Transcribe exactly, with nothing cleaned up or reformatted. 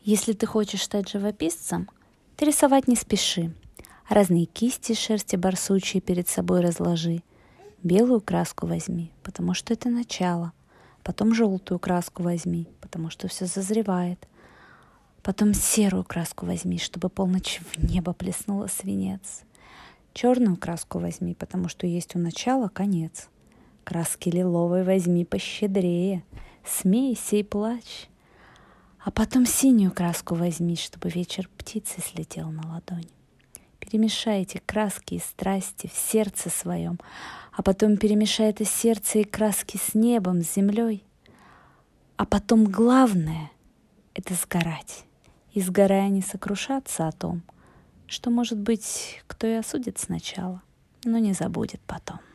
Если ты хочешь стать живописцем, ты рисовать не спеши. Разные кисти шерсти барсучьей перед собой разложи. Белую краску возьми, потому что это начало. Потом желтую краску возьми, потому что все зазревает. Потом серую краску возьми, чтобы полночь в небо плеснула свинец. Черную краску возьми, потому что есть у начала конец. Краски лиловой возьми пощедрее, смейся и плачь. А потом синюю краску возьми, чтобы вечер птицы слетел на ладонь. Перемешай эти краски и страсти в сердце своем, а потом перемешай это сердце и краски с небом, с землей. А потом главное — это сгорать. И сгорая не сокрушаться о том, что, может быть, кто и осудит сначала, но не забудет потом.